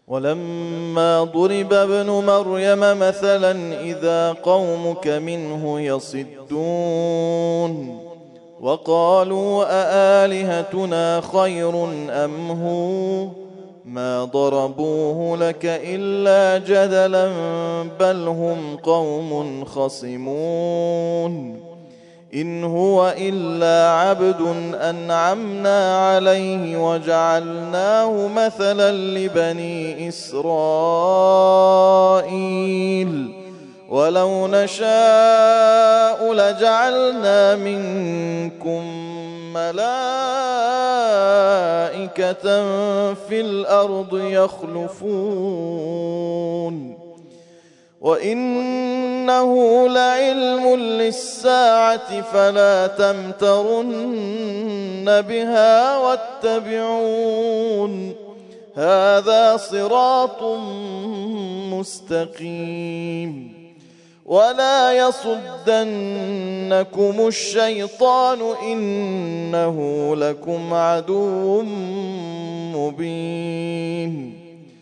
ولما ضرب ابن مريم مثلا إذا قومك منه يصدون وقالوا أآلهتنا خير أم هو ما ضربوه لك إلا جدلا بل هم قوم خصمون إن هو إلا عبد أنعمنا عليه وجعلناه مثلا لبني إسرائيل ولو نشاء لجعلنا منكم ملائكة في الأرض يخلفون وإنه لعلم للساعة فلا تمترن بها واتبعون هذا صراط مستقيم ولا يصدنكم الشيطان إنه لكم عدو مبين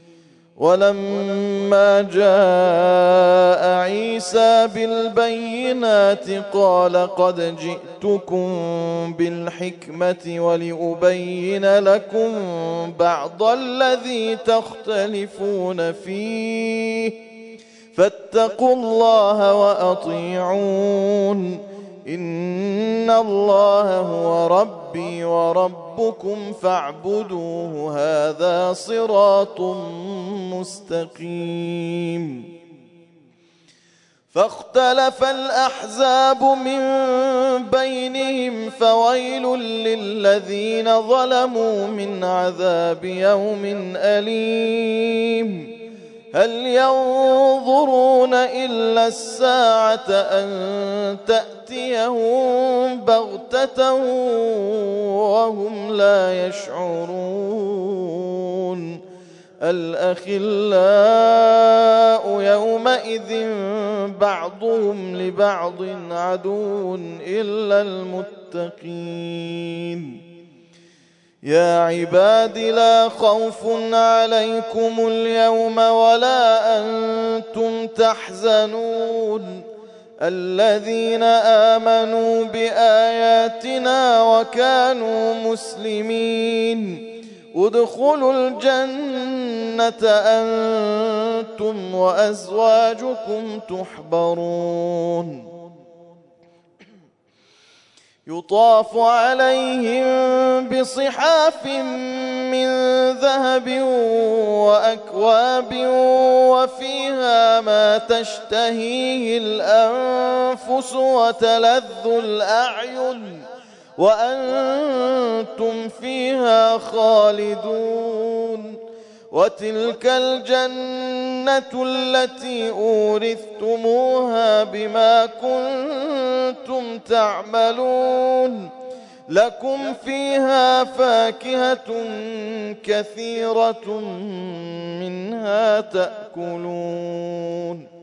ولما جاء عيسى بالبينات قال قد جئتكم بالحكمة ولأبين لكم بعض الذي تختلفون فيه فاتقوا الله وأطيعون إن الله هو ربي وربكم فاعبدوه هذا صراط مستقيم فاختلف الأحزاب من بينهم فويل للذين ظلموا من عذاب يوم أليم هل ينظرون إلا الساعة أن تأتيهم بغتة وهم لا يشعرون الأخلاء يومئذ بعضهم لبعض عدو إلا المتقين يا عباد لا خوف عليكم اليوم ولا أنتم تحزنون الذين آمنوا بآياتنا وكانوا مسلمين ادخلوا الجنة أنتم وأزواجكم تحبرون يطاف عليهم بصحاف من ذهب وأكواب وفيها ما تشتهيه الأنفس وتلذ الأعين وأنتم فيها خالدون وتلك الجنة التي أورثتموها بما كنتم تعملون لكم فيها فاكهة كثيرة منها تأكلون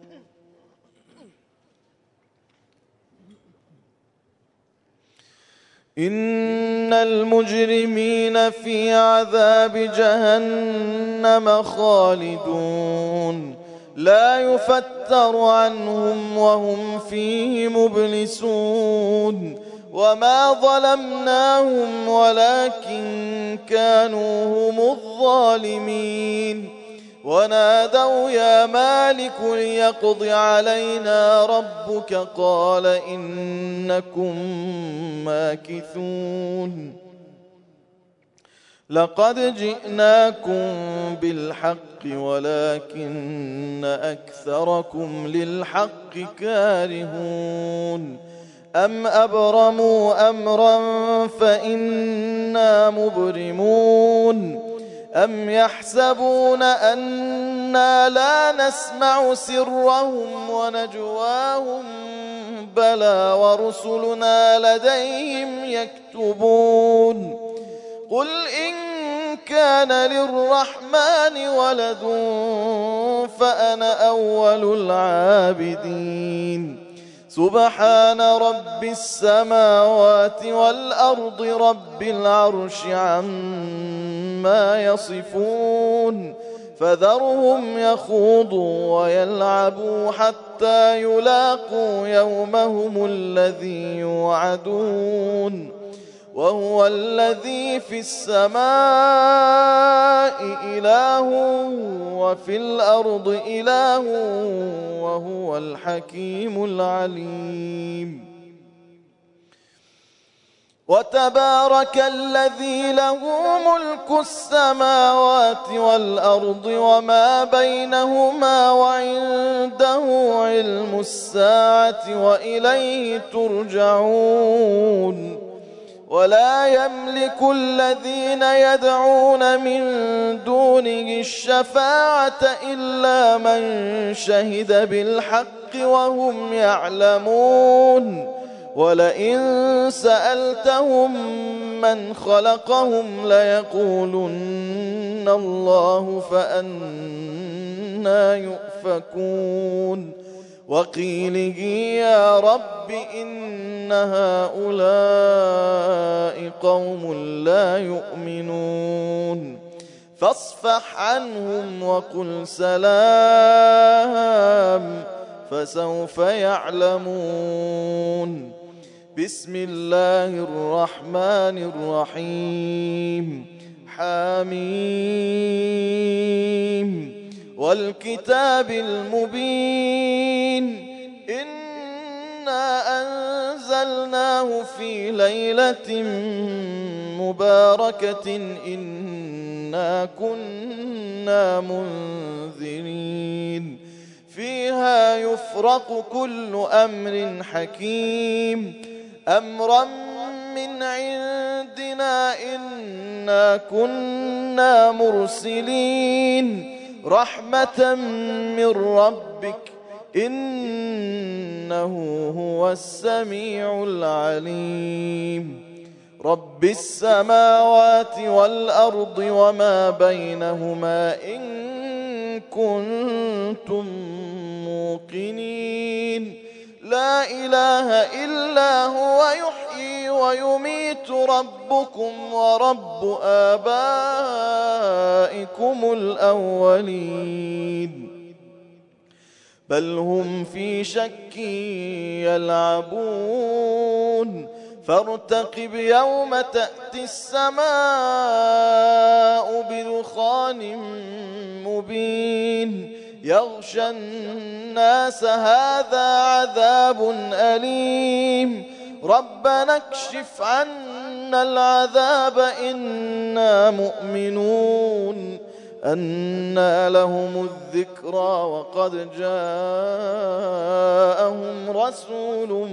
إن المجرمين في عذاب جهنم خالدون لا يفتر عنهم وهم فيه مبلسون وما ظلمناهم ولكن كانوا هم الظالمين ونادوا يا مالك ليقض علينا ربك قال إنكم ماكثون لقد جئناكم بالحق ولكن أكثركم للحق كارهون أم أبرموا أمرا فإنا مبرمون أم يحسبون أنا لا نسمع سرهم ونجواهم بلى ورسلنا لديهم يكتبون قل إن كان للرحمن ولد فأنا أول العابدين سبحان رب السماوات والأرض رب العرش عما يصفون فذرهم يخوضوا ويلعبوا حتى يلاقوا يومهم الذي يوعدون وهو الذي في السماء إله وفي الأرض إله وهو الحكيم العليم. وتبارك الذي له ملك السماوات والأرض وما بينهما وعنده علم الساعة وإليه ترجعون. ولا يملك الذين يدعون من دونه الشفاعة إلا من شهد بالحق وهم يعلمون. ولئن سألتهم من خلقهم ليقولن الله فأنى يؤفكون. وقيله يا رب إن هؤلاء قوم لا يؤمنون فاصفح عنهم وقل سلام فسوف يعلمون. بسم الله الرحمن الرحيم. حميم والكتاب المبين إنا أنزلناه في ليلة مباركة إنا كنا منذرين فيها يفرق كل أمر حكيم أمرا من عندنا إنا كنا مرسلين رحمة من ربك إنه هو السميع العليم. رب السماوات والأرض وما بينهما إن كنتم موقنين لا إله إلا هو يحيي ويميت ربكم ورب آبائكم الأولين بل هم في شك يلعبون فارتقب يوم تأتي السماء بدخان مبين يغشى الناس هذا عذاب أليم ربنا اكشف عنا العذاب إنا مؤمنون أنى لهم الذكرى وقد جاءهم رسول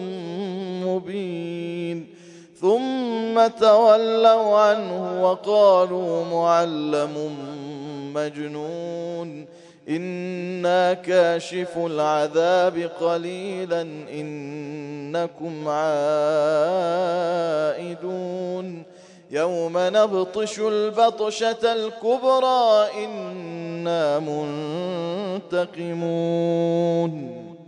مبين ثم تولوا عنه وقالوا معلم مجنون إنا كاشف العذاب قليلا إنكم عائدون يوم نبطش البطشة الكبرى إنا منتقمون